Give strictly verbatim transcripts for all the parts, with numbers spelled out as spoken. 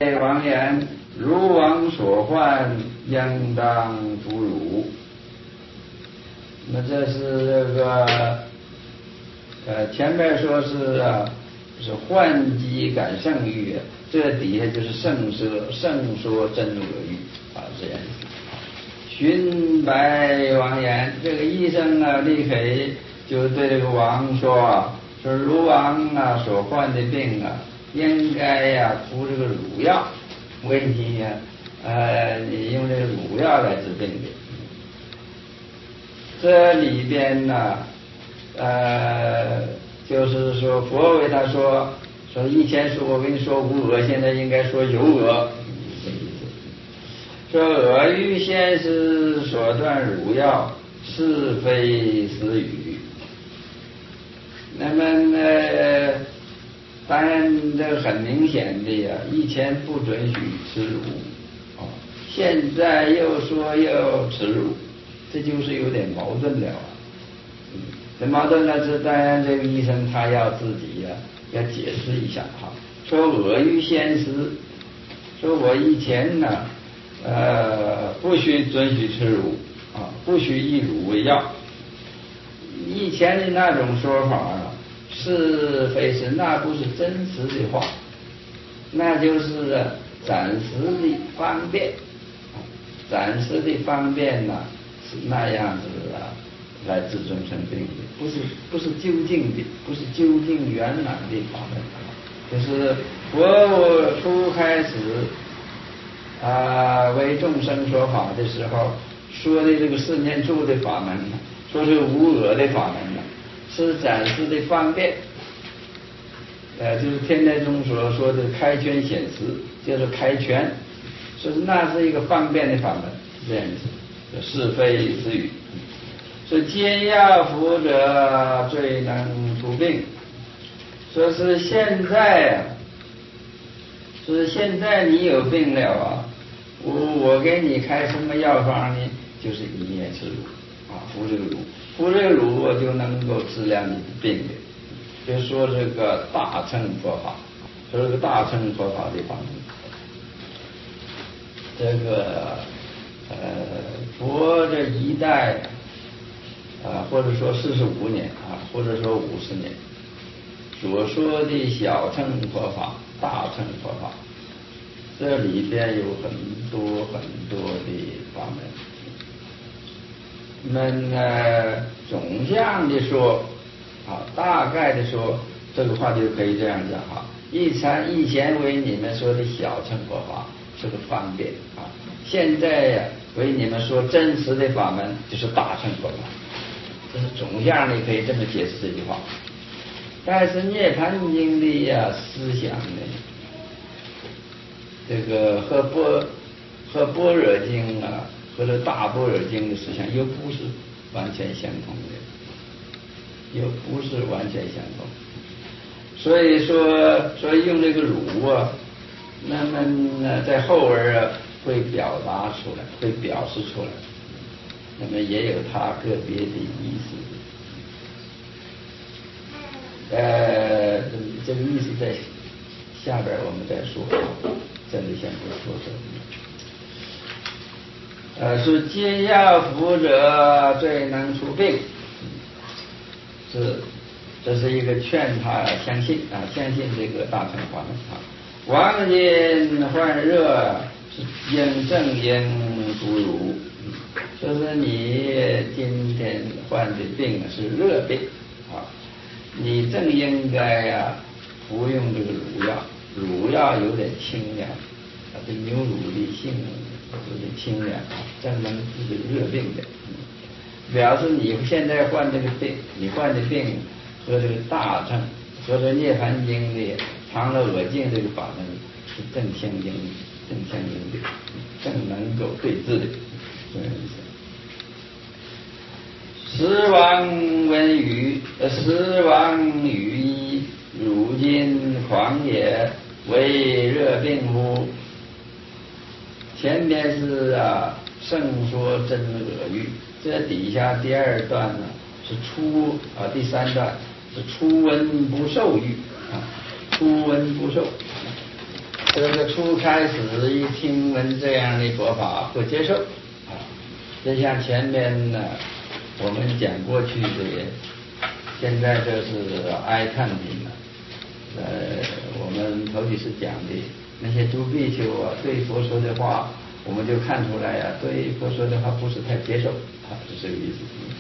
王言：如王所患，应当弗辱。那这是这个呃，前面说是啊，是患疾感圣欲，这底下就是圣说圣说真恶欲啊，这样子。寻白王言，这个医生啊，立刻就对这个王说啊，说如王啊所患的病啊，应该呀、啊、服这个乳药，为你呀、啊、呃，你用这个乳药来治病的。这里边呢，呃，就是说佛为他说，说以前说我跟你说无讹，现在应该说有讹，这意思。说讹欲先师所断乳药，是非私语。那么呢，当然这很明显的呀，以前不准许吃乳，啊，现在又说要吃乳。这就是有点矛盾了啊！嗯，这矛盾呢，是当然这个医生他要自己呀、啊、要解释一下哈。说我欲先师，说我以前呢，呃，不许准许吃乳啊，不许以乳为药。以前的那种说法啊，是非是那不是真实的话，那就是暂时的方便，暂时的方便呢。那样子啊，来治终生病的，不是不是究竟的，不是究竟圆满的法门。就是我初开始啊为众生说法的时候，说的这个四念处的法门呢，说是无讹的法门呢，是暂时的方便。呃，就是天台宗所说的开权显实，就是开权，说那是一个方便的法门，这样子。是非之语，说皆药服者，最能除病。说是现在啊，说现在你有病了啊，我我给你开什么药方呢？就是一念吃乳啊，服这个乳，服这个乳我就能够治疗你的病的。就说这个大乘佛法，说这个大乘佛法的法门，这个。呃，佛这一代啊，或者说四十五年啊，或者说五十年，所说的小乘佛法、大乘佛法，这里边有很多很多的法门。那么呢，总项的说啊，大概的说，这个话就可以这样讲哈。以前以前为你们说的小乘佛法是个方便啊，现在呀、啊。为你们说真实的法门就是大乘佛法，这是总相你可以这么解释这句话。但是涅盘经的呀、啊、思想呢，这个和般和般若经啊和这大般若经的思想又不是完全相同的，又不是完全相同。所以说，所以用这个儒啊，那么呢在后文啊。会表达出来，会表示出来，那么也有它个别的意思。呃，这个意思在下边我们再说，这里先不说这。呃，是皆药服者，最能除病。是，这是一个劝他相信啊，相信这个大乘法门啊。王因患热。是应正应不如，就是你今天患的病是热病啊，你正应该呀、啊、服用这个乳药，乳药有点清凉，啊，这牛乳的性有点清凉，正能治这个热病的。表示你现在患这个病，你患的病和这个大乘和这涅盘经的常乐我净这个法门是正相应的。正相应的，更能够对治的，这样意思。时王闻语，时王语一，如今狂也，为热病乎？前边是啊，圣说真恶欲，这底下第二段呢是初啊，第三段是初闻不受欲啊，初闻不受。 这个初开始一听闻这样的佛法不接受啊，就像前面呢我们讲过去的，现在就是哀叹品了。呃，我们头几次讲的那些诸比丘啊，对佛说的话，我们就看出来啊，对佛说的话不是太接受啊，是这个意思。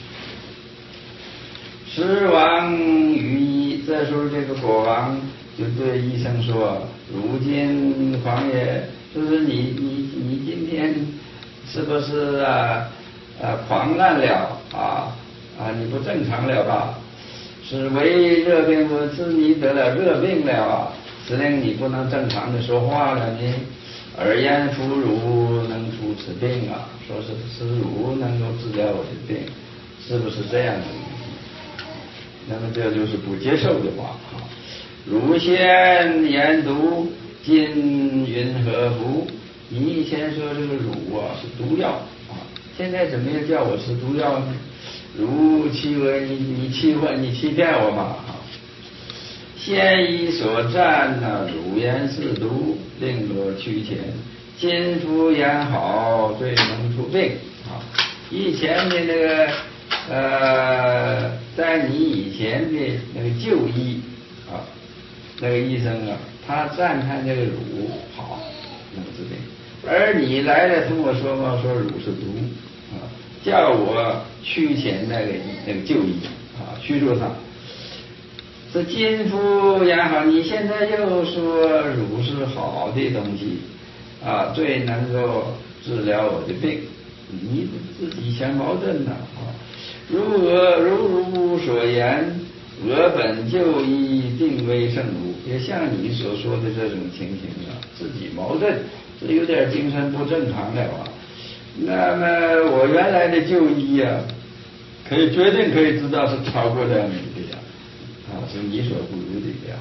狮王于医，这时候这个国王就对医生说：“如今皇爷，就是你你你今天是不是啊啊狂乱了啊啊你不正常了吧？是为热病，我是你得了热病了啊，使令你不能正常的说话了呢。而言夫汝能除此病啊，说是是汝能够治疗我的病，是不是这样子？”那么这就是不接受的话啊。汝先言毒，今云何乎？你以前说这个汝啊是毒药啊，现在怎么又叫我吃毒药呢？汝欺我，你你欺我，你欺骗我嘛啊！先以所战呢，汝言是毒，令我去前。今复言好，最能除病啊！以前的那个呃，在你以前的那个就医啊，那个医生啊，他赞叹这个乳好能治病，而你来了跟我说嘛，说乳是毒啊，叫我驱遣那个那个就医啊，驱逐他。这今复言好，你现在又说乳是好的东西啊，最能够治疗我的病，你自己相矛盾呢啊！如俄如汝所言，俄本就医定为圣儒，也像你所说的这种情形啊，自己矛盾，这有点精神不正常了啊。那么我原来的就医啊，可以决定可以知道是超过了你的呀，啊，是你所不如的了。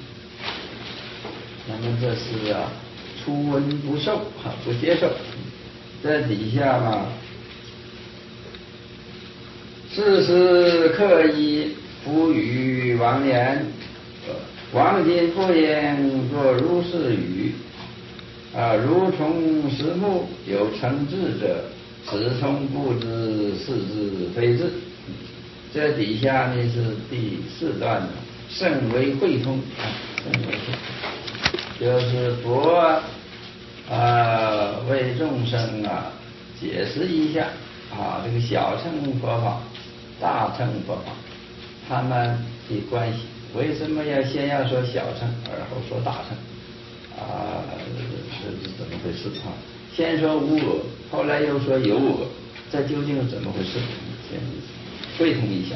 那么这是啊，初闻不受啊，不接受。在底下嘛。是时刻意复与王言，王今不应作如是语啊，如从实木有成智者，此从不知是之非智。这底下呢是第四段的，甚为会通啊，甚为会通，就是佛啊为众生啊解释一下啊这个小乘佛法。大乘佛法，他们的关系为什么要先要说小乘，而后说大乘？啊，这是怎么回事啊？先说无我，后来又说有我，这究竟是怎么回事？先会通一下。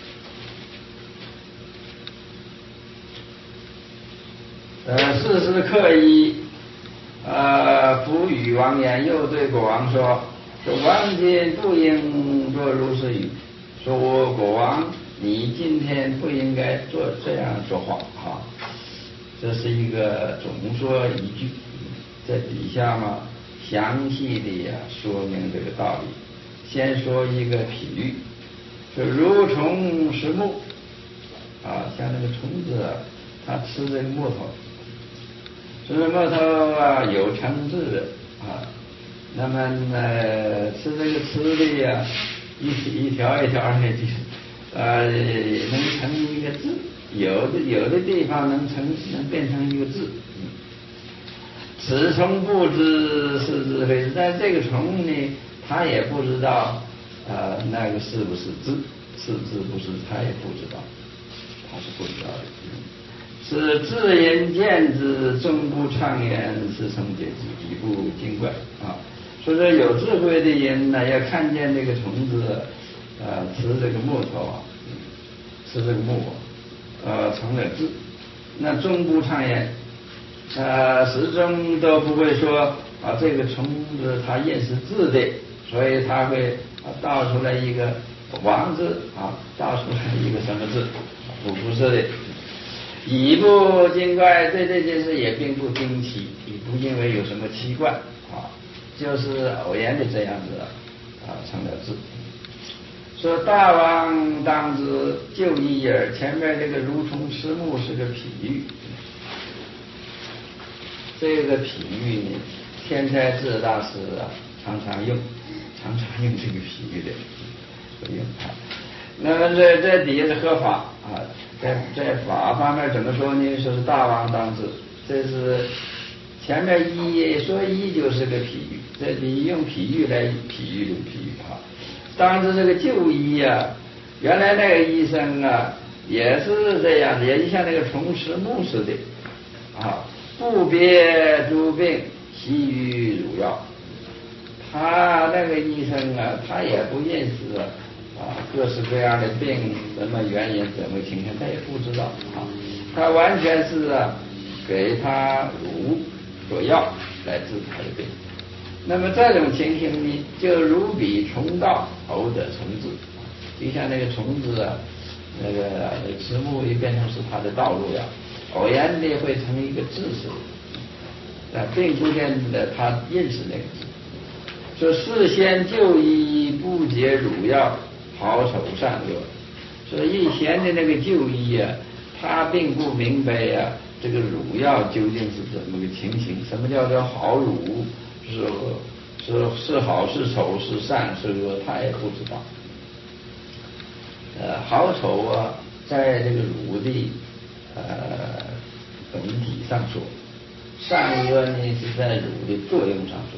呃，四是刻意，呃，复与王言，又对国王说：“说王今不应作如是语。”说我国王，你今天不应该做这样说话啊！这是一个总说一句，在底下嘛，详细的呀说明这个道理。先说一个比喻，说如虫食木啊，像那个虫子啊，它吃这个木头，吃这木头啊有成质的啊，那么呢吃这个吃的呀。一一条一条的，呃，能成一个字，有的有的地方能成能变成一个字。此虫不知是字非字，但这个虫呢，他也不知道，呃，那个是不是字，是字不是，他也不知道，他是不知道的。是自言见之，终不畅言，是成解之，以不精怪啊。所以说有智慧的人呢，要看见这个虫子，呃，吃这个木头啊，吃这个木，呃，成了字，那终不畅言，呃，始终都不会说啊，这个虫子它认识字的，所以它会啊倒出来一个王字啊，倒出来一个什么字，不不是的。以不精怪，对这件事也并不惊奇，也不因为有什么奇怪啊。就是偶然的这样子啊，成了字。说大王当知就一耳，前面这个如虫吃木是个比喻。 这个比喻呢，天台智大师啊常常用，常常用这个比喻的，用它。那么这这底下是合法啊，在在法方面怎么说呢？说是大王当知，这是前面一说一就是个比喻，这里用比喻来比喻这个比喻啊。当知这个就医啊，原来那个医生啊也是这样的，也就像那个虫吃木似的啊，不别诸病，悉于汝药。他那个医生啊，他也不认识啊各式各样的病，什么原因，怎么情况，他也不知道啊。他完全是啊给他乳做药来治他的病。那么这种情形呢，就如彼虫道偶得虫子，就像那个虫子啊，那个吃木鱼变成是他的道路呀，偶然的会成一个知识，啊，并不见得他认识那个字。说事先就医不解汝药，好丑善恶。说以前的那个就医啊，他并不明白呀、啊，这个乳药究竟是怎么个情形？什么叫做好乳？是是是好是丑是善是恶，他也不知道。呃，好丑啊，在这个乳的呃本体上说，善恶呢是在乳的作用上说。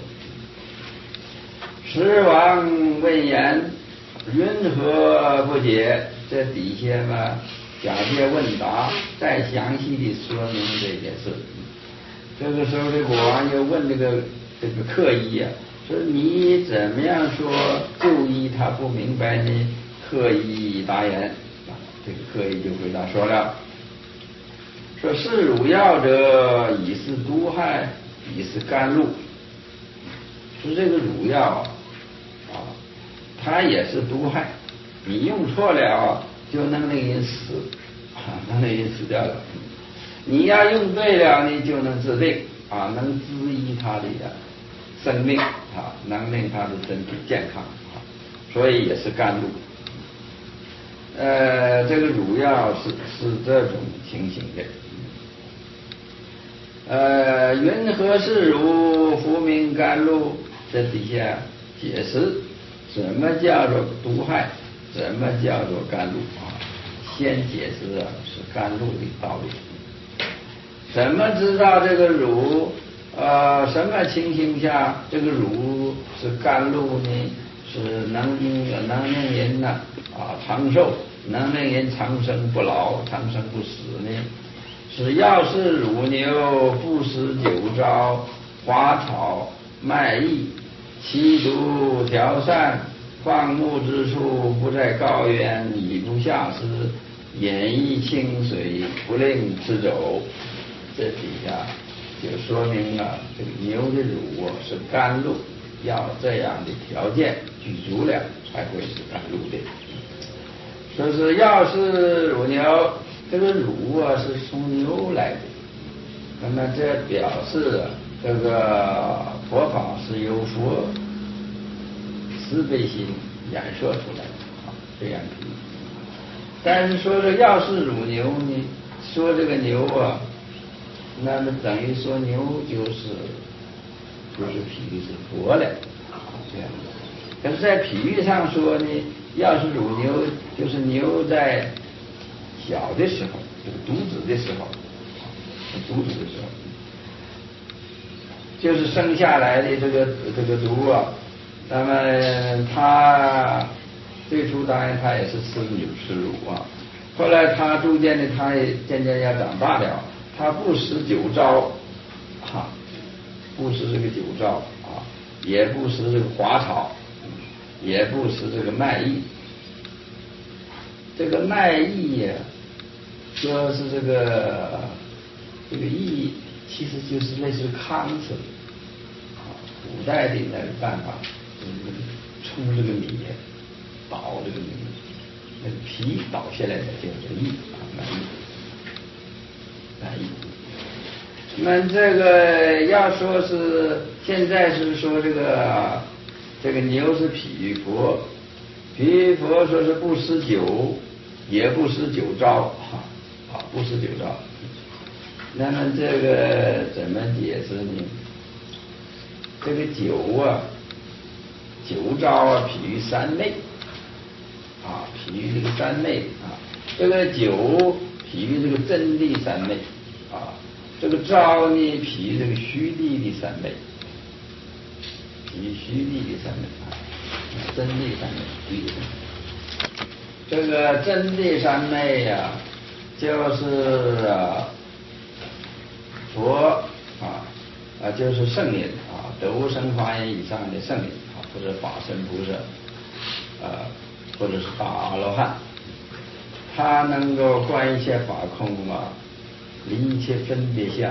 时王问言，云何不解？这底下嘛，假借问答，再详细的说明这件事。这个时候，这国王又问这个这个客医啊，说你怎么样说就医他不明白呢？客医答言啊，这个客医就回答说了，说是乳药者，以是毒害，以是甘露。说这个乳药啊，它也是毒害，你用错了就能令人死，啊，能令人死掉了。你要用对了呢，就能治病啊，能滋益他的生命啊，能令他的身体健康啊，所以也是甘露。呃，这个乳药是是这种情形的。呃，云何是乳？复名甘露？这底下解释什么叫做毒害，什么叫做甘露啊？先解释啊是甘露的道理。怎么知道这个乳呃什么情形下这个乳是甘露呢？是能能令人呢啊长寿，能令人长生不老，长生不死呢？是药是乳牛，不食酒糟，花草麦艺，其毒调散，放牧之处，不在高原，以不下施，演绎清水，不令吃走。这底下就说明了这个牛的乳是甘露，要这样的条件具足了才会是甘露的。说是要是乳牛，这个乳啊是从牛来的，那么这表示这个佛法是由佛慈悲心演说出来的啊，这样的。但是说这要是乳牛呢，说这个牛啊，那么等于说牛就是就是比喻是佛了啊，这样的。可是，在比喻上说呢，要是乳牛，就是牛在小的时候，就是犊子的时候，犊子的时候，就是生下来的这个这个犊啊，那么它最初当然它也是吃牛吃乳啊，后来它逐渐的它也渐渐要长大了，它不食酒糟啊，不食这个酒糟啊，也不食这个花草。也不是这个麦艺，这个麦艺呀，说是这个这个艺，其实就是类似糠子啊。古代的那个办法，就是冲这个米，捣这个米，那个皮捣下来的叫做艺啊，麦艺，麦艺。那这个要说是现在是说这个。这个牛是比喻佛，比喻佛说是不食酒，也不食酒糟，啊，不食酒糟。 那么这个怎么解释呢？这个九啊，九招啊，譬喻三昧啊，譬喻这个三昧啊。这个九譬喻这个真谛三昧啊，这个招呢譬喻这个虚谛的三昧，譬喻虚谛的三昧啊，真谛三昧，虚谛三昧。这个真谛三昧呀、啊，就是啊。佛啊啊，就是圣人啊，得无生法忍以上的圣人啊，或者法身菩萨啊，或者是大阿罗汉，他能够观一切法空啊，离一切分别相，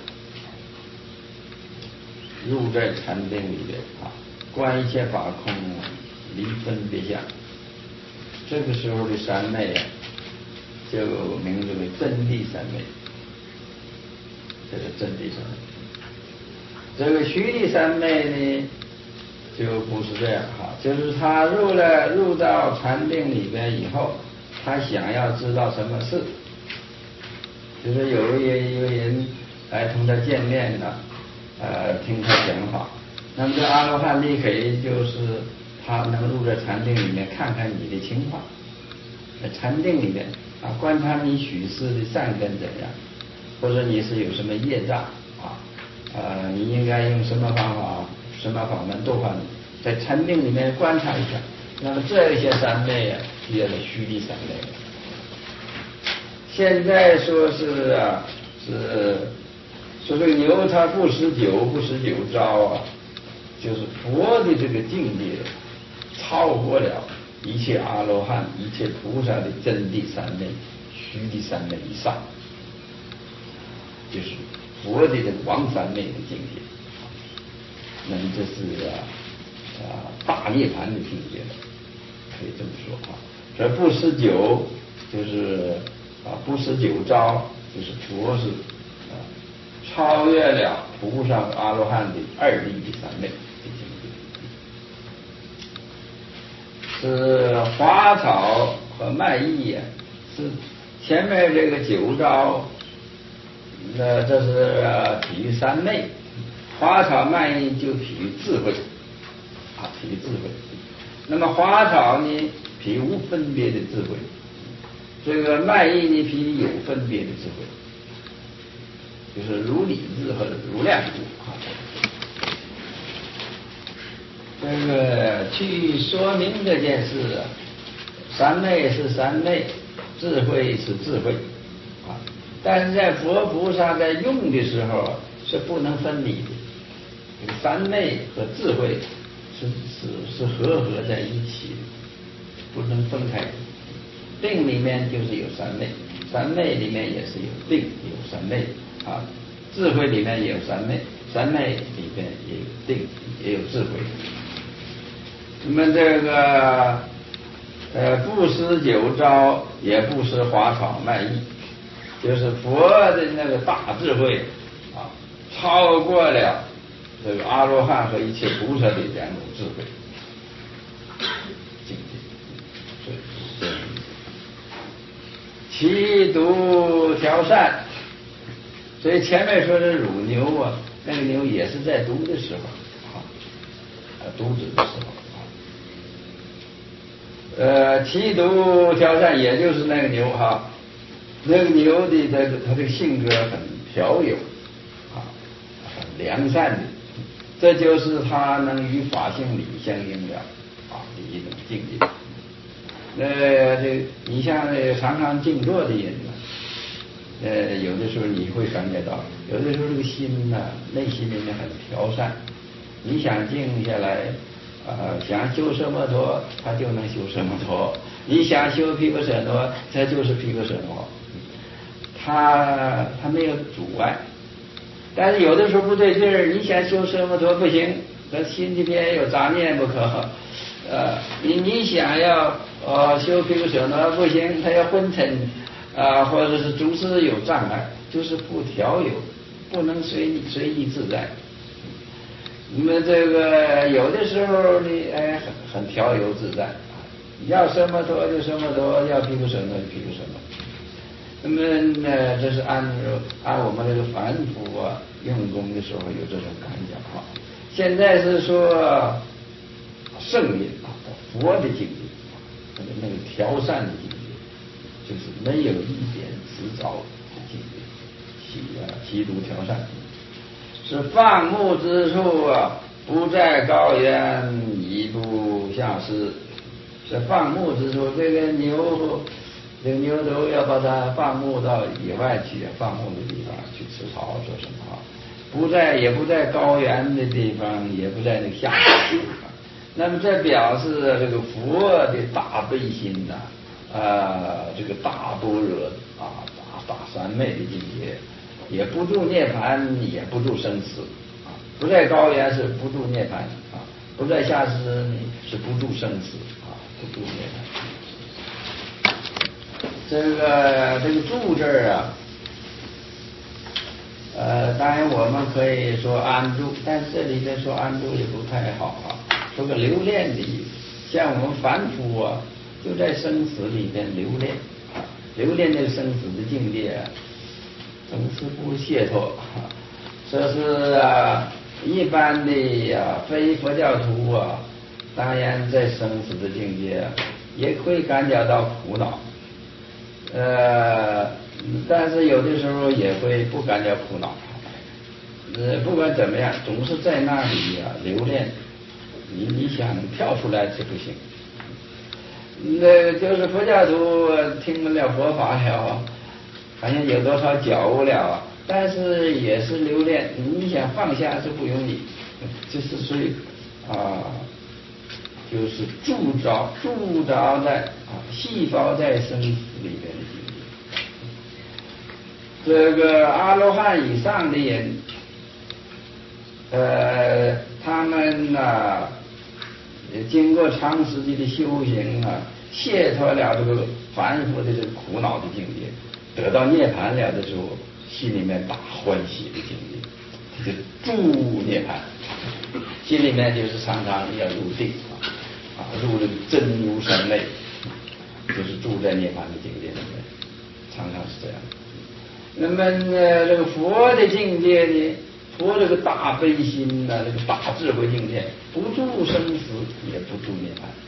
入在禅定里边啊，观一切法空，离分别相。这个时候的三昧啊，就名字为真谛三昧。这个真谛三昧，这个虚谛三昧呢，就不是这样哈，就是他入了入到禅定里边以后，他想要知道什么事，就是有一有人来同他见面呢，呃，听他讲法，那么这阿罗汉立可以就是他能入在禅定里面看看你的情况，在禅定里面啊，观察你许世的善根怎样。或者你是有什么业障啊？呃，你应该用什么方法、什么法门度化你？在禅定里面观察一下。那么这些三昧啊，就叫做虚谛三昧。现在说是啊，是说这个牛它不食酒，不食酒糟啊，就是佛的这个境界超过了一切阿罗汉、一切菩萨的真谛三昧、虚谛三昧以上。就是佛的这个王三昧的境界，那么这是啊啊大涅槃的境界了，可以这么说啊。这不食酒就是啊不食酒糟，就是佛是啊超越了菩萨阿罗汉的二谛的三昧的境界。是花草和麦艺啊，是前面这个酒糟。那这是譬喻三昧，花草麦艺就譬喻智慧啊，譬喻智慧。那么花草呢，譬喻无分别的智慧；这个麦艺呢，譬喻有分别的智慧，就是如理智和如量智啊。这个去说明这件事啊，三昧是三昧，智慧是智慧啊。但是在佛菩萨在用的时候是不能分离的，三昧和智慧是是是合合在一起的，不能分开。定里面就是有三昧，三昧里面也是有定有三昧啊，智慧里面也有三昧，三昧里面也有定也有智慧。那么这个呃不食酒糟，也不食花草麦艺。就是佛的那个大智慧啊，超过了这个阿罗汉和一切菩萨的两种智慧境界。所以其毒调善，所以前面说的乳牛啊，那个牛也是在毒的时候啊，毒子的时候啊。呃，其毒调善，也就是那个牛哈。那个牛的这个他的性格很调柔啊，很良善的，这就是他能与法性理相应了啊的一种境界。呃，这你像常常静坐的人呢，呃，有的时候你会感觉到，有的时候这个心呢、啊，内心里面很调善，你想静下来。呃，想修奢摩陀，他就能修奢摩陀；你想修毗婆舍那，他就是毗婆舍那。他他没有阻碍，但是有的时候不对劲儿，你想修奢摩陀不行，他心里边有杂念不可。呃，你你想要呃修毗婆舍那不行，他要昏沉啊、呃，或者是诸事有障碍，就是不调有，不能随随意自在。那么这个有的时候呢，哎，很很调柔自在，要奢摩陀就奢摩陀，要毗婆舍那就毗婆舍那。 那么呢，这是按按我们这个反复啊用功的时候有这种感觉哈。现在是说圣人啊，佛的境界，那个那个调善的境界，就是没有一点执着的境界，习啊习读调善，是放牧之处啊，不在高原，以不下施。是放牧之处，这个牛，这个牛都要把它放牧到野外去，放牧的地方去吃草做什么啊？不在，也不在高原的地方，也不在那个下坡的地方。那么这表示这个佛的大悲心呐、啊，呃，这个大般若啊，大大三昧的境界，也不住涅槃，也不住生死啊。不在高原是不住涅槃啊，不在下施呢是不住生死啊。不住涅槃，这个这个住这儿啊，呃，当然我们可以说安住，但是这里边说安住也不太好啊，说个留恋的意思。像我们凡夫啊，就在生死里边留恋啊，留恋这个生死的境界啊，总是不解脱啊。这是啊，一般的呀、啊，非佛教徒啊。当然，在生死的境界啊，也会感觉到苦恼，呃，但是有的时候也会不感觉苦恼，呃，不管怎么样，总是在那里啊留恋，你你想跳出来是不行。那就是佛教徒听了佛法了，好像有多少觉悟了，但是也是留恋，你想放下是不容易，就是属于啊。就是驻着驻着在啊，细胞在生死里边的境界。这个阿罗汉以上的人，呃，他们呐、啊，经过长时间的修行啊，解脱了这个凡夫的这个苦恼的境界，得到涅槃了的时候，心里面大欢喜的境界，这就住涅槃，心里面就是常常要入定啊。啊，入这个真如三昧，就是住在涅槃的境界里面，常常是这样。那么呢，这个佛的境界呢，佛这个大悲心呐、啊，这个大智慧境界，不住生死，也不住涅槃，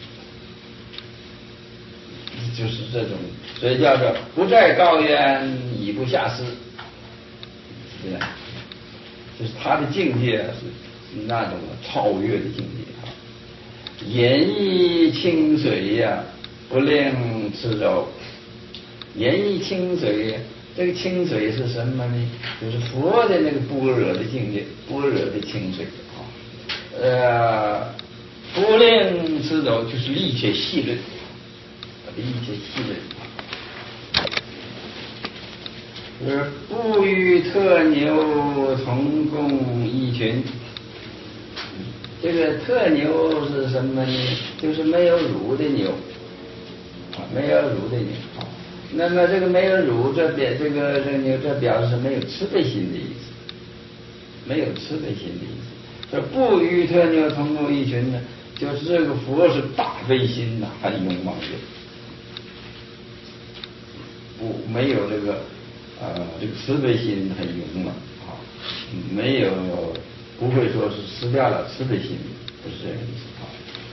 就是这种，所以叫做不在高原，以不下施，是这样。就是他的境界是那种超越的境界啊。言意清水呀、啊，不令吃肉。言意清水，这个清水是什么呢？就是佛的那个般若的境界，般若的清水啊。呃，不令吃肉，就是力切细论，力切细论。就是不与特牛同共一群。这个特牛是什么呢？就是没有乳的牛啊，没有乳的牛啊。那么这个没有乳，这表这个这个牛，这表示没有慈悲心的意思，没有慈悲心的意思。这不与特牛同共一群呢，就是这个佛是大悲心呐，很勇猛的，不没有这个呃这个慈悲心很勇猛啊，没有。不会说是失掉了慈悲心，不是这个意思啊。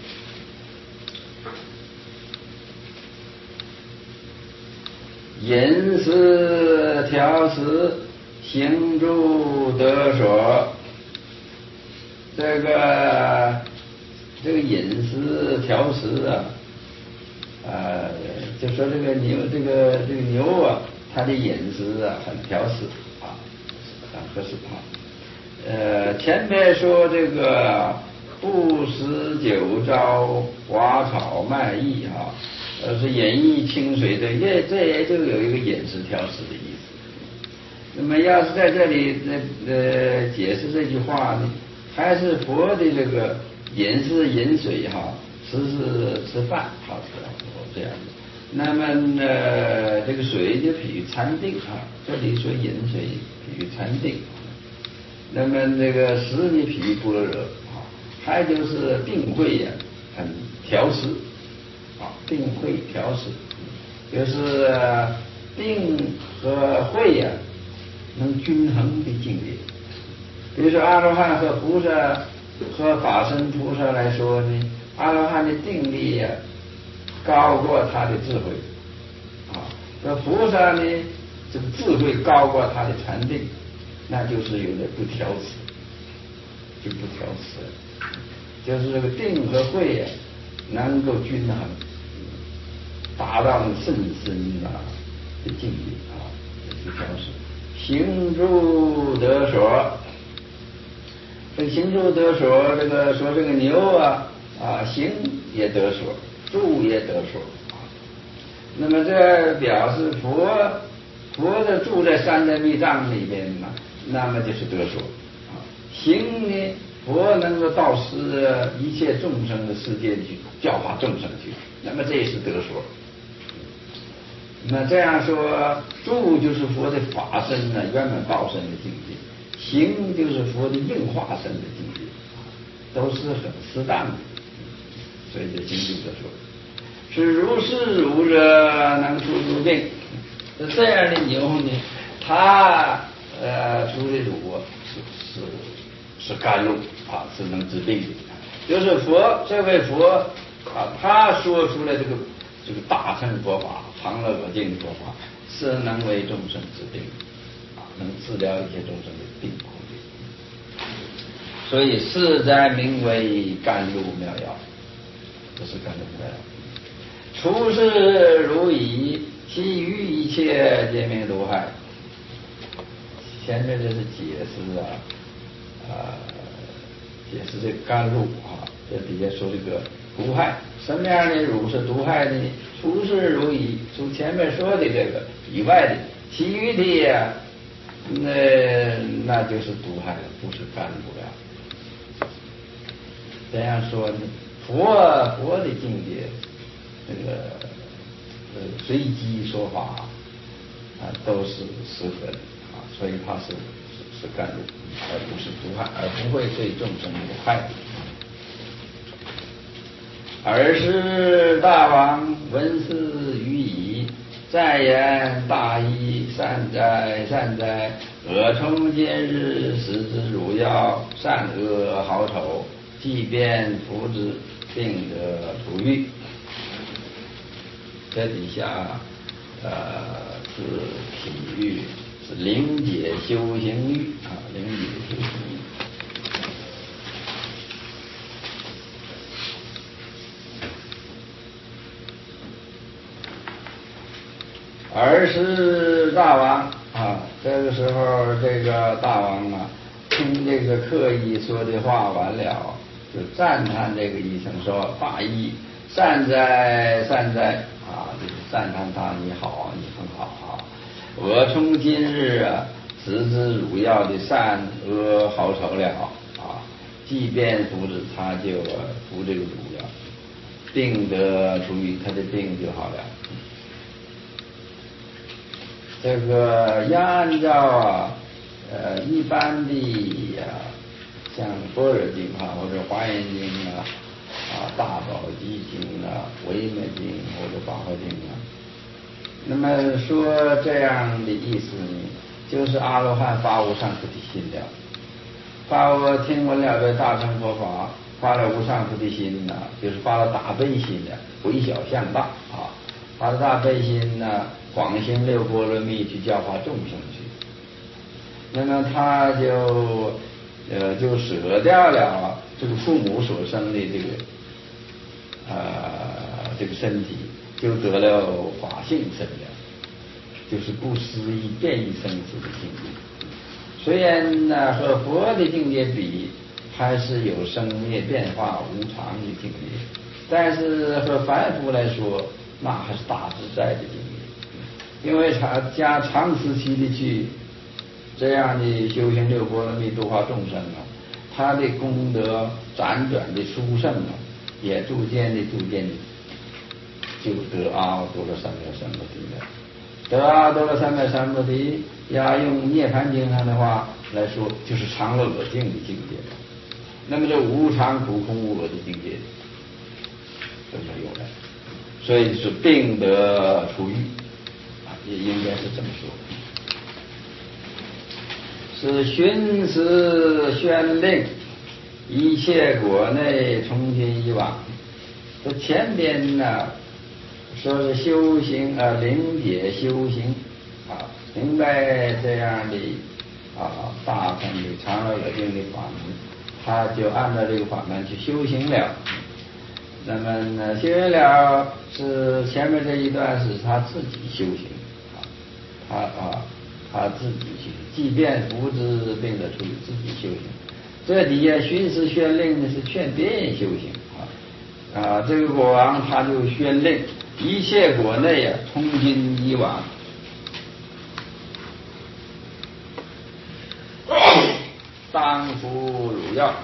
饮食调食，行住得所。这个这个饮食调食啊，呃，就说这个牛，这个这个牛啊，它的饮食啊很调食啊，很合适啊。呃，前面说这个不食酒糟，花草麦艺哈，呃是饮意清水的，这这也就有一个饮食调食的意思。那么要是在这里呃呃解释这句话呢，还是佛的这个饮是饮水哈，吃是吃饭，好这样子。那么呃这个水就比喻禅定啊，这里说饮水比喻禅定。那么这个食呢，比喻般若啊，还有就是定慧呀、啊，很调食啊，定慧调食，就是定和慧呀、啊、能均衡的境界。比如说阿罗汉和菩萨和法身菩萨来说呢，阿罗汉的定力呀、啊、高过他的智慧啊，那菩萨呢这个智慧高过他的禅定，那就是有点不调持，就不调持，就是这个定和慧呀、啊、能够均衡，达到甚深啊的境界啊，这个调持。行住得所，这个行住得所，这个说这个牛啊啊行也得所，住也得所啊。那么这表示佛佛的住在三在密藏里边嘛，那么就是得所啊。行呢，佛能够到施一切众生的世界去教化众生去，那么这也是得所。那这样说，住就是佛的法身呢，圆满报身的境界；行就是佛的应化身的境界，都是很适当的。所以这行住得所，是如是如者，能出诸病。这样的牛呢，它呃出的乳是是是甘露啊，是能治病的。就是佛这位佛啊，他说出来这个这个大乘佛法。常乐我净的佛法是能为众生治病啊，能治疗一切众生的病苦的，所以是在名为甘露妙药，这是甘露妙药。出世如已，其余一切皆名毒害。前面这是解释啊，呃，解释这个甘露啊，这底下说这个毒害，什么样的乳是毒害的呢？出世如已，除前面说的这个以外的，其余的呀，那那就是毒害了，不是甘露了。这样说呢，佛佛的境界，这个呃随机说法啊，都是适合的啊，所以它是是是甘露，而不是毒害，而不会对众生有害。尔时大王闻斯语已，再言大义，善哉善哉！尔从今日食之汝药，善恶好丑，即便服之，病得除愈。这底下呃是体喻，是灵解修行喻啊，灵解修行喻。尔时大王啊，这个时候这个大王啊，听这个客医说的话完了，就赞叹这个医生说：“大医，善哉善哉啊！”就是赞叹他，你好，你很好啊。我从今日啊，食之汝药的善恶好丑了啊，即便服之，他就服这个汝药，病得除愈，他的病就好了。这个要按照啊，呃，一般的呀、啊，像般若经啊，或者华严经啊，啊，大宝积经啊，维摩经或者法华经啊，那么说这样的意思呢，就是阿罗汉发无上菩提心了，发我听闻了这大乘佛法，发了无上菩提心呐、啊，就是发了大悲心的，微小向大啊，发了大悲心呐、啊。广行六波罗蜜去教化众生去，那么他就呃就舍掉了这个父母所生的这个呃这个身体，就得了法性身了，就是不思议变异生死的境界。虽然呢和佛的境界比，还是有生灭变化无常的境界，但是和凡夫来说，那还是大自在的境界。因为他加长时期的去这样的修行六波罗蜜度化众生啊，他的功德辗转的殊胜啊，也逐渐的逐渐的就得阿耨多罗三藐三菩提了。得阿耨多罗三藐三菩提，要用涅槃经上的话来说，就是常乐我净的境界。那么这无常苦空无我的境界就没有了，所以是病得除愈。 也应该是这么说。是寻思宣令，一切国内从今以往。这前边呢说是修行啊，灵解修行啊，明白这样的啊大乘的常而经的法门，他就按照这个法门去修行了。那么呢，修行了是前面这一段是他自己修行啊，他啊他自己修行，即便不治病的处自己修行。这底下巡视宣令呢是劝别人修行啊啊，这个国王他就宣令一切国内啊，从今以往当服汝药。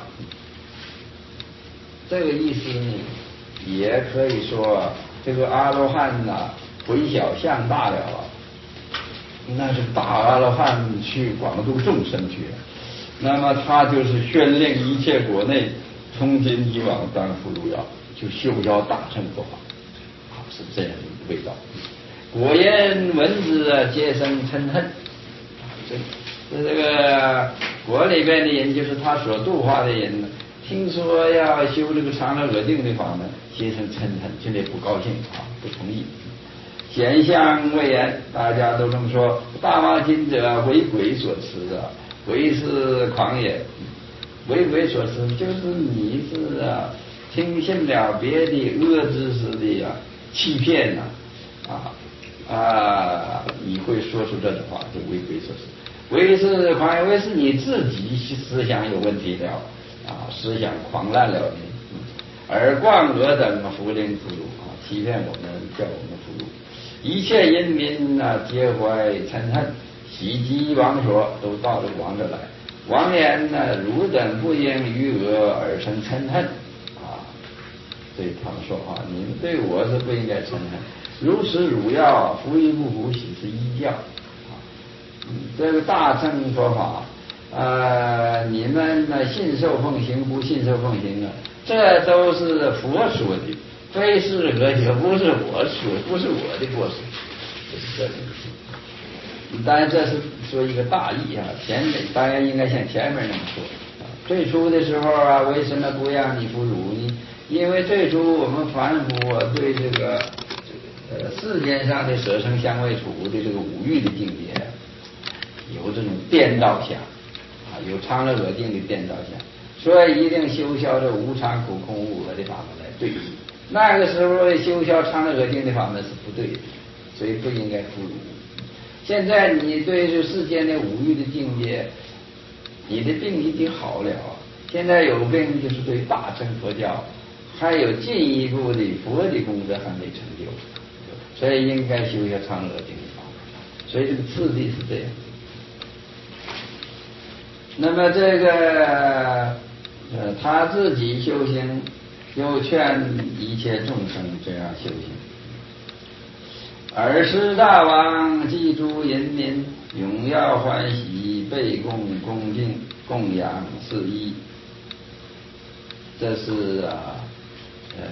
这个意思呢，也可以说这个阿罗汉呐、啊，回小向大了啊，那是大阿罗汉去广度众生去了。那么他就是宣令一切国内从今以往当服汝药，就修教大乘佛法，啊，是这样的味道。果言闻之啊，皆生嗔恨。这这个国里边的人，就是他所度化的人呢，听说要修这个常乐我净的法门，心生嗔恨，心里不高兴啊，不同意。显相谓言，大家都这么说。大王今者为鬼所持啊，鬼是狂也。为鬼所持，就是你是啊，听信了别的恶知识的啊欺骗呐啊啊，你会说出这种话，就为鬼所持。为是狂也，为是你自己思想有问题了啊，思想狂乱了的，而冠我等福令俘虏啊，欺骗我们，叫我们俘虏。一切人民啊，皆怀嗔恨，袭击王所，都到这个王这来。王言呢，汝等不应于我而生嗔恨啊，对他们说啊，你们对我是不应该嗔恨。如实汝要，服与不服，喜是依教啊。这个大乘佛法，呃，你们呢信受奉行，不信受奉行啊，这都是佛说的，非是我说，不是我说，不是我的过失，就是这个意思。当然这是说一个大意啊，前面当然应该像前面那么说啊。最初的时候啊，为什么不让你俘虏呢？因为最初我们凡夫啊，对这个呃世间上的舍生相位处的这个五欲的境界，有这种颠倒想啊，有常乐我净的颠倒想，所以一定修销这无常苦空无我的法门来对治。那个时候修销常乐我净的法门是不对的，所以不应该俘虏。现在你对这世间的五欲的境界，你的病已经好了，现在有病就是对大乘佛教还有进一步的佛的功德还没成就，所以应该修一下常乐净的法门。所以这个次第是这样。那么这个呃他自己修行，又劝一切众生这样修行。尔时大王记诸人民，踊跃欢喜，备供恭敬，供养事宜。这是啊，呃，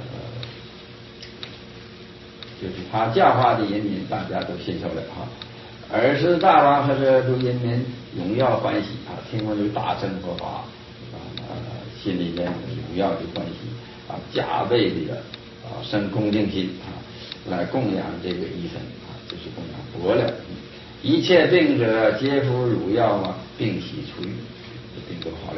就是他教化的人民，大家都信受了哈。尔时大王和这诸人民踊跃欢喜啊，听闻这大乘佛法啊，心里面踊跃的欢喜啊，加倍的啊生恭敬心啊，来供养这个医生啊，就是供养佛了。一切病者皆服汝药嘛，病喜出愈，病都好了。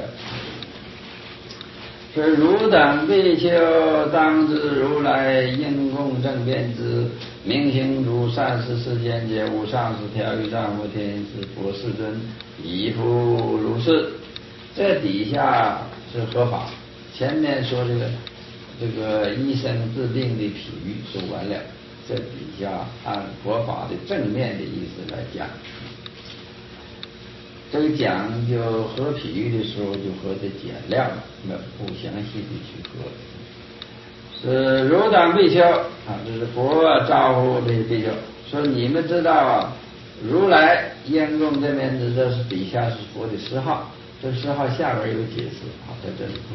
是汝等比丘当知如来应供正遍知，明行诸善事世间皆无上士调御丈夫天子佛世尊，以复如是。这底下是合法，前面说这个这个医生治病的譬喻说完了，这底下按佛法的正面的意思来讲。这个讲就合譬喻的时候就合的简量了，那不详细的去合。是汝等比丘啊，这是佛招呼这些比丘说，你们知道啊，如来应供这边的这是底下是佛的十号，这十号下边有解释啊，在这里不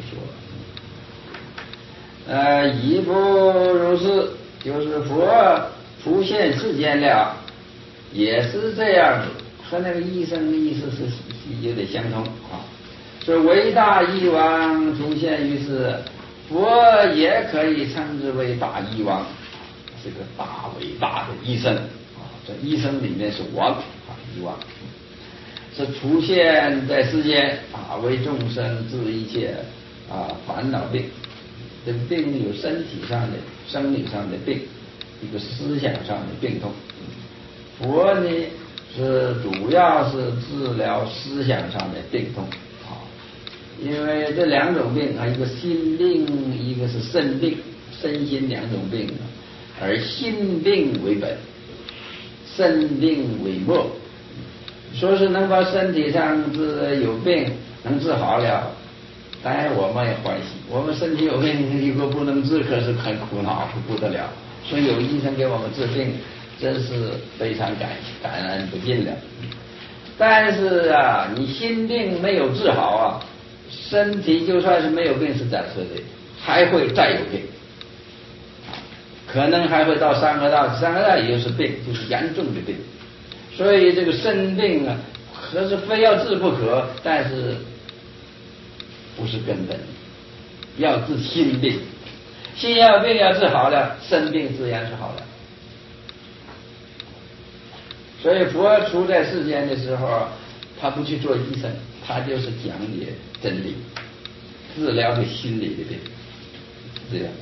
说了。呃，以不如是，就是佛出现世间了， 也是这样子，和那个医生的意思是有点相同啊。说伟大医王出现于世，佛也可以称之为大医王，是个大伟大的医生啊。这医生里面是王啊，医王是出现在世间啊，为众生治一切啊烦恼病。这个病有身体上的、生理上的病，一个思想上的病痛。佛呢是主要是治疗思想上的病痛啊，因为这两种病啊，一个心病，一个是肾病，身心两种病，而心病为本，肾病为末。说是能把身体上治有病能治好了，当然我们也欢喜，我们身体有病如果不能治，可是很苦恼不得了。所以有医生给我们治病，真是非常感感恩不尽了。但是啊，你心病没有治好啊，身体就算是没有病是暂时的，还会再有病，可能还会到三恶道，三恶道也就是病，就是严重的病。所以这个肾病啊，可是非要治不可，但是不是根本，要治心病。心要病要治好了，肾病自然是好了。所以佛出在世间的时候，他不去做医生，他就是讲解真理，治疗你心理的病，这样。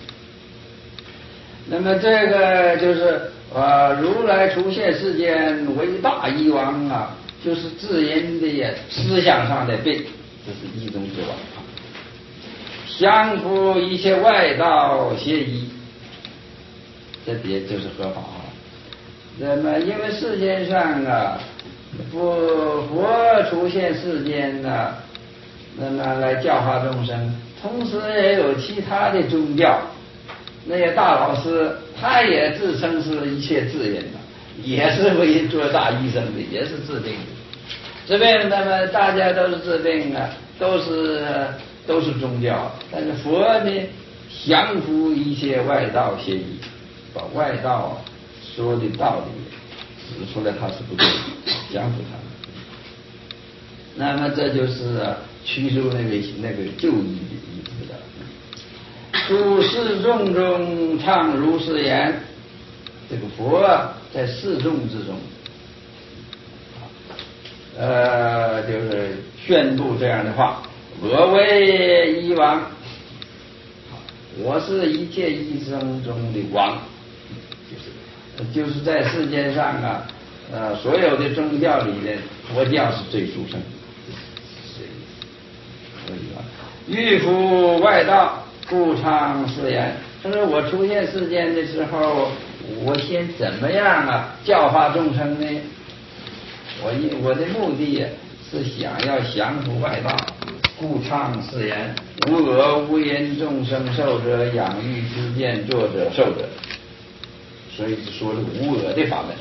那么这个就是啊，如来出现世间为大医王啊，就是治人的思想上的病，这是医中之王啊。降服一切外道邪医，这别就是合法啊。那么因为世间上啊，佛佛出现世间呢、啊，那么来教化众生，同时也有其他的宗教。那些大老师他也自称是一切智人的，也是为做大医生的，也是治病的。治病那么大家都是治病啊，都是都是宗教，但是佛呢降服一切外道邪医，把外道说的道理指出来，他是不对的，降服他们。那么这就是驱除那个那个旧医的意思了。诸示众中唱如是言，这个佛啊，在示众之中，呃，就是宣布这样的话：我为医王，我是一切医生中的王，就是就是在世界上啊，呃，所有的宗教里面，佛教是最殊胜，欲服外道。故唱是言，他说我出现世间的时候，我先怎么样啊教化众生呢？我一我的目的是想要降服外道，故唱是言，无恶无因众生受者，养育之见作者受者。所以说是无恶的法门。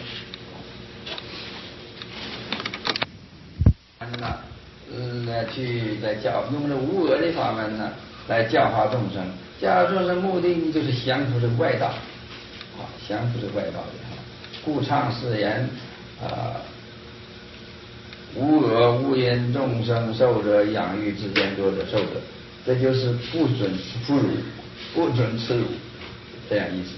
那嗯，去在教用这无恶的法门呢？来教化众生，教化众生目的呢，就是降服这外道，啊，降服这外道的哈。故唱是言，啊，无恶无因众生受者，养育之间作者受者，这就是不准俘虏，不准耻辱，这样意思。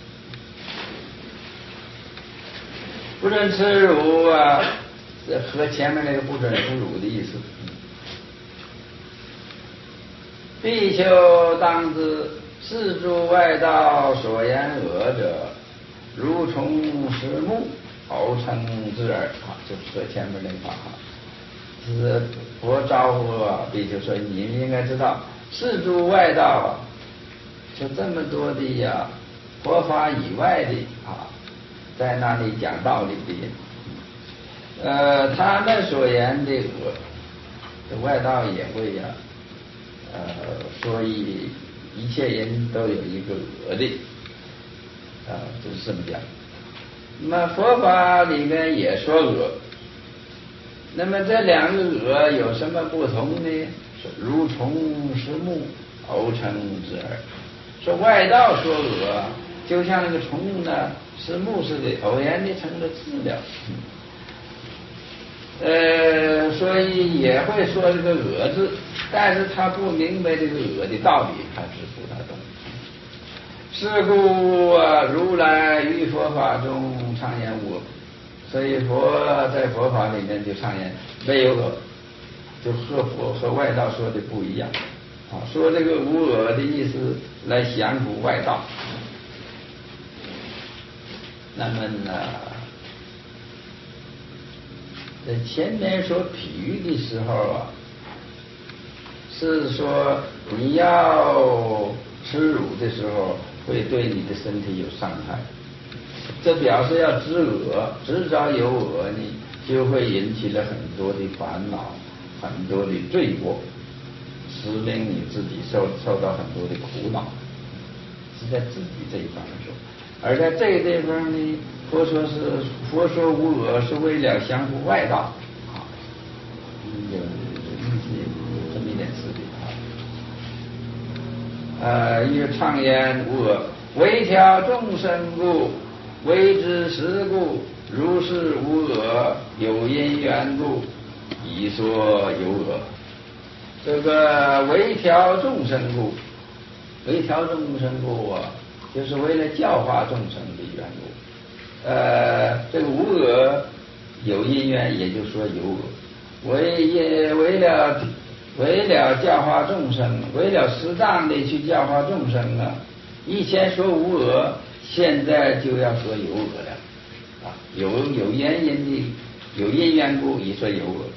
不准耻辱啊，这和前面那个不准俘虏的意思。必求当知，是诸外道所言恶者，如虫食木，偶称之耳。啊，就是说前面那个话哈，是佛招呼啊，必求说你们应该知道，是诸外道啊，就这么多的呀，佛法以外的啊，在那里讲道理的，呃，他们所言的恶，这外道也会呀、啊。呃，所以一切人都有一个恶的，啊，就是这么讲。那么佛法里面也说恶，那么这两个恶有什么不同呢？说如虫食木，偶称之耳。说外道说恶，就像那个虫呢是牧师的偶然的成了资料。呃，所以也会说这个恶字，但是他不明白这个恶的道理，他是不大懂。是故啊，如来于佛法中常言无恶，所以佛在佛法里面就常言没有恶，就和佛和外道说的不一样啊。说这个无恶的意思来降服外道。那么呢，在前面说譬喻的时候啊，是说你要吃乳的时候会对你的身体有伤害，这表示要知恶，知道有恶呢，就会引起了很多的烦恼，很多的罪过，使令你自己受受到很多的苦恼，是在自己这一方面说。而在这个地方呢，佛说是佛说无恶是为了降服外道啊，有意思有这么一点词的啊。呃，一个常言无恶，为调众生故，为之实故，如是无恶，有因缘故，以说有恶。这个为调众生故，为调众生故啊，就是为了教化众生的缘故。呃，这个无恶有因缘，也就是说有恶，为也为了为了教化众生，为了适当的去教化众生啊，以前说无恶，现在就要说有恶了啊，有有原因的，有因缘故，以说有恶。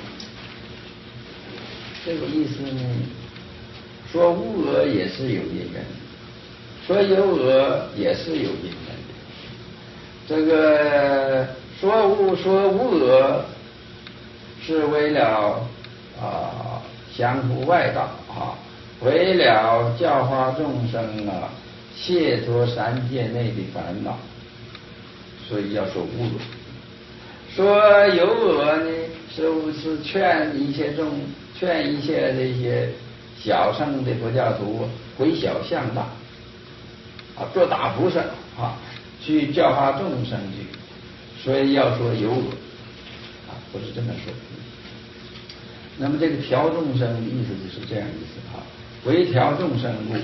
这个意思呢，说无恶也是有因缘的，说有恶也是有因缘的。这个说无说无恶，是为了啊降服外道啊，为了教化众生啊，解脱三界内的烦恼，所以要说无恶。说有恶呢，是是劝一切众劝一切这些小乘的佛教徒回小向大啊，做大菩萨啊，去教化众生去，所以要说有恶啊，不是这么说。那么这个调众生的意思就是这样意思啊，为调众生故，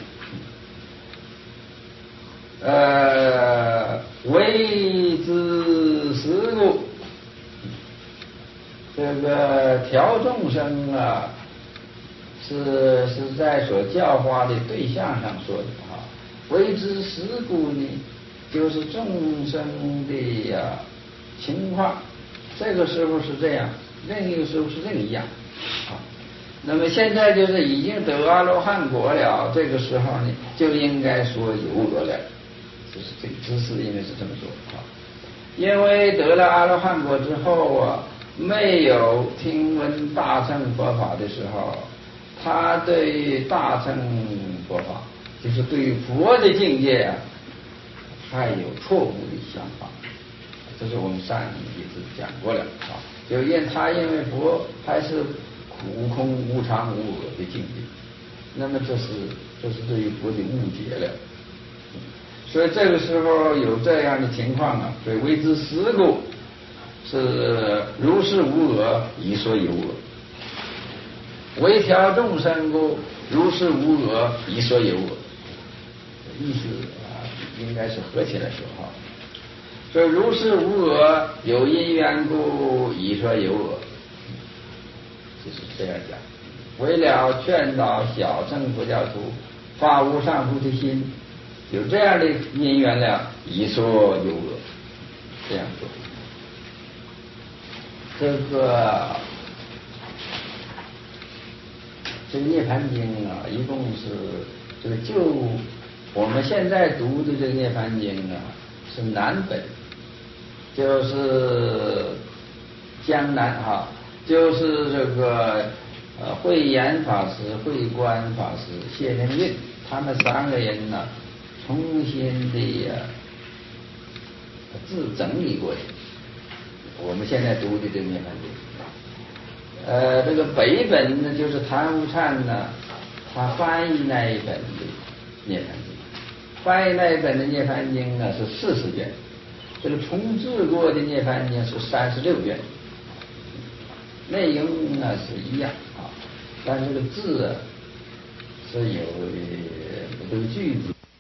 呃，为之实故。这个调众生啊，是是在所教化的对象上说的啊。为之实故呢，就是众生的呀、啊、情况，这个时候是这样，另一个时候是另一样啊。那么现在就是已经得阿罗汉果了，这个时候呢，就应该说有恶了，就是这个知识，因为是这么说啊。因为得了阿罗汉果之后啊，没有听闻大乘佛法的时候，他对大乘佛法，就是对佛的境界啊，还有错误的想法。这是我们上一次讲过了啊。就因他因为佛还是苦空无常无我的境界，那么这是这是对于佛的误解了。所以这个时候有这样的情况啊，所以为之实故，是如是无我，以说有我；为调众生故，如是无我，以说有我。意思啊，应该是合起来说哈。所以如是无我，有因缘故，以说有我，就是这样讲。为了劝导小乘佛教徒发无上菩提心，有这样的因缘了，以说有我，这样说。这个这个涅槃经啊，一共是这个就我们现在读的这个涅槃经啊，是南本，就是江南哈，就是这个呃慧眼法师、慧观法师、谢灵运他们三个人呢，重新的呀自整理过的。我们现在读的这个涅槃经，呃，这个北本呢，就是谭无忏呢，他翻译那一本的涅槃经， 怀来本的涅槃经呢是四十卷，这个重制过的涅槃经是三十六卷，内容呢是一样啊，但这个字啊是有的不都句子。